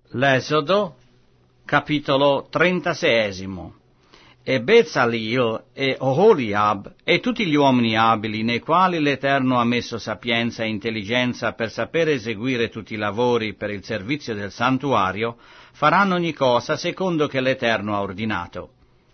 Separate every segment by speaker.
Speaker 1: L'Esodo, capitolo 36. E Bezaleel e Oholiab e tutti gli uomini abili nei quali l'Eterno ha messo sapienza e intelligenza per sapere eseguire tutti i lavori per il servizio del santuario, faranno ogni cosa secondo che l'Eterno ha ordinato.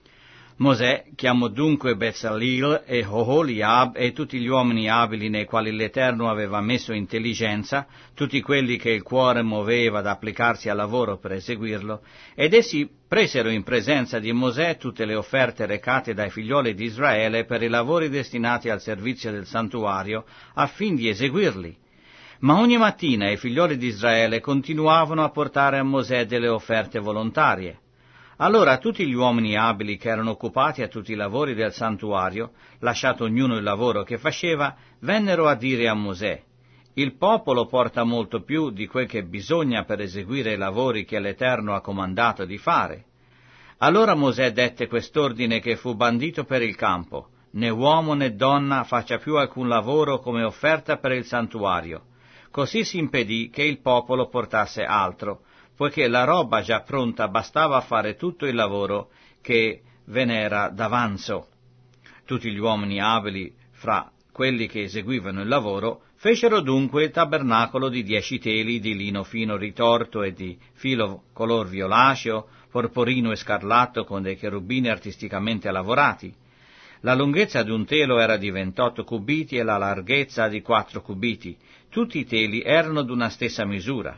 Speaker 1: Mosè chiamò dunque Bezaleel e Oholiab e tutti gli uomini abili nei quali l'Eterno aveva messo intelligenza, tutti quelli che il cuore muoveva ad applicarsi al lavoro per eseguirlo, ed essi presero in presenza di Mosè tutte le offerte recate dai figlioli di Israele per i lavori destinati al servizio del santuario, affin di eseguirli. Ma ogni mattina i figlioli di Israele continuavano a portare a Mosè delle offerte volontarie. Allora tutti gli uomini abili che erano occupati a tutti i lavori del santuario, lasciato ognuno il lavoro che faceva, vennero a dire a Mosè: «Il popolo porta molto più di quel che bisogna per eseguire i lavori che l'Eterno ha comandato di fare». Allora Mosè dette quest'ordine che fu bandito per il campo: «Né uomo né donna faccia più alcun lavoro come offerta per il santuario». Così si impedì che il popolo portasse altro, poiché la roba già pronta bastava a fare tutto il lavoro che ve n'era d'avanzo. Tutti gli uomini abili, fra quelli che eseguivano il lavoro, fecero dunque il tabernacolo di 10 teli di lino fino ritorto e di filo color violaceo, porporino e scarlatto con dei cherubini artisticamente lavorati. La lunghezza di un telo era di 28 cubiti e la larghezza di 4 cubiti. Tutti i teli erano d'una stessa misura.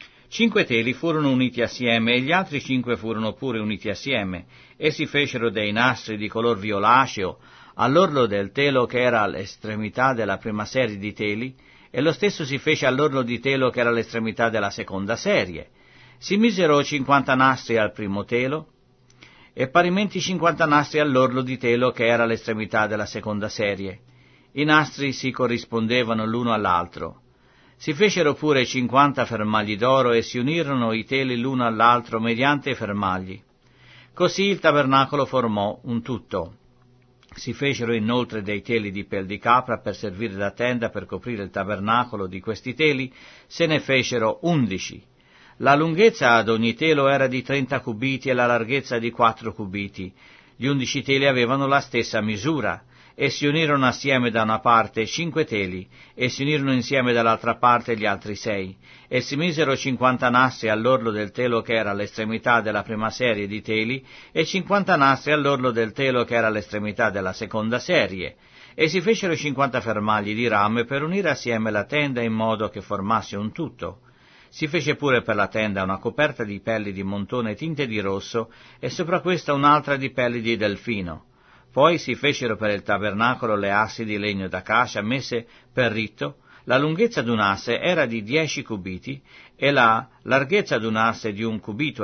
Speaker 1: 5 teli furono uniti assieme e gli altri 5 furono pure uniti assieme. Essi fecero dei nastri di color violaceo all'orlo del telo che era all'estremità della prima serie di teli, e lo stesso si fece all'orlo di telo che era all'estremità della seconda serie. Si misero 50 nastri al primo telo e parimenti 50 nastri all'orlo di telo che era all'estremità della seconda serie. I nastri si corrispondevano l'uno all'altro. Si fecero pure 50 fermagli d'oro e si unirono i teli l'uno all'altro mediante i fermagli. Così il tabernacolo formò un tutto. Si fecero inoltre dei teli di pel di capra per servire da tenda per coprire il tabernacolo. Di questi teli se ne fecero 11. La lunghezza ad ogni telo era di 30 cubiti e la larghezza di 4 cubiti. Gli 11 teli avevano la stessa misura. E si unirono assieme da una parte 5 teli, e si unirono insieme dall'altra parte gli altri 6, e si misero 50 nastri all'orlo del telo che era all'estremità della prima serie di teli, e 50 nastri all'orlo del telo che era all'estremità della seconda serie, e si fecero 50 fermagli di rame per unire assieme la tenda in modo che formasse un tutto. Si fece pure per la tenda una coperta di pelli di montone tinte di rosso, e sopra questa un'altra di pelli di delfino. Poi si fecero per il tabernacolo le assi di legno d'acacia messe per ritto. La lunghezza d'un'asse era di 10 cubiti e la larghezza d'un'asse di 1,5 cubiti.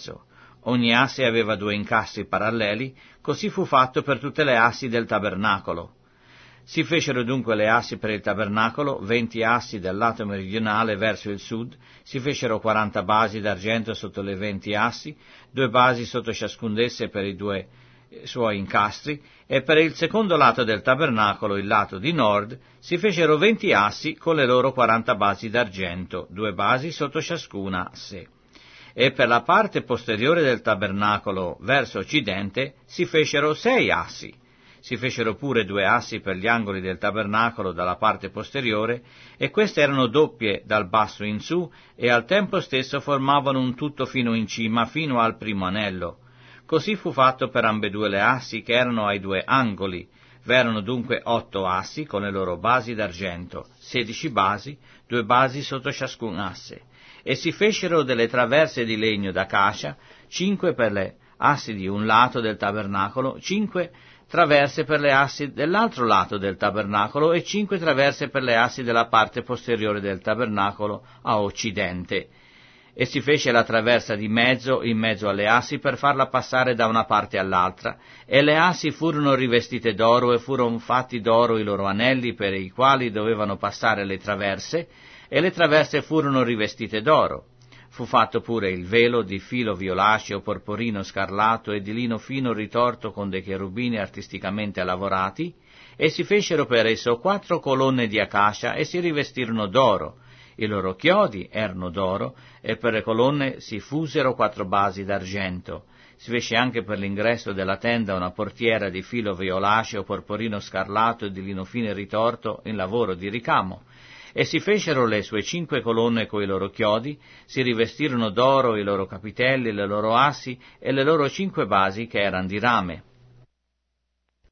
Speaker 1: Ogni asse aveva 2 incastri paralleli, così fu fatto per tutte le assi del tabernacolo. Si fecero dunque le assi per il tabernacolo, 20 assi del lato meridionale verso il sud, si fecero 40 basi d'argento sotto le 20 assi, 2 basi sotto ciascun d'esse per i 2 suoi incastri, e per il secondo lato del tabernacolo, il lato di nord, si fecero 20 assi con le loro 40 basi d'argento, 2 basi sotto ciascuna asse. E per la parte posteriore del tabernacolo verso occidente si fecero 6 assi. Si fecero pure 2 assi per gli angoli del tabernacolo dalla parte posteriore, e queste erano doppie dal basso in su, e al tempo stesso formavano un tutto fino in cima, fino al primo anello. Così fu fatto per ambedue le assi che erano ai 2 angoli. V'erano dunque 8 assi con le loro basi d'argento, 16 basi, 2 basi sotto ciascun asse. E si fecero delle traverse di legno d'acacia, 5 per le assi di un lato del tabernacolo, 5 traverse per le assi dell'altro lato del tabernacolo e 5 traverse per le assi della parte posteriore del tabernacolo a occidente. E si fece la traversa di mezzo in mezzo alle assi per farla passare da una parte all'altra, e le assi furono rivestite d'oro e furono fatti d'oro i loro anelli per i quali dovevano passare le traverse, e le traverse furono rivestite d'oro. Fu fatto pure il velo di filo violaceo, porporino scarlatto e di lino fino ritorto con dei cherubini artisticamente lavorati, e si fecero per esso 4 colonne di acacia e si rivestirono d'oro. I loro chiodi erano d'oro, e per le colonne si fusero 4 basi d'argento. Si fece anche per l'ingresso della tenda una portiera di filo violaceo, porporino scarlatto e di lino fine ritorto in lavoro di ricamo. E si fecero le sue 5 colonne coi loro chiodi, si rivestirono d'oro i loro capitelli, le loro assi e le loro 5 basi che erano di rame.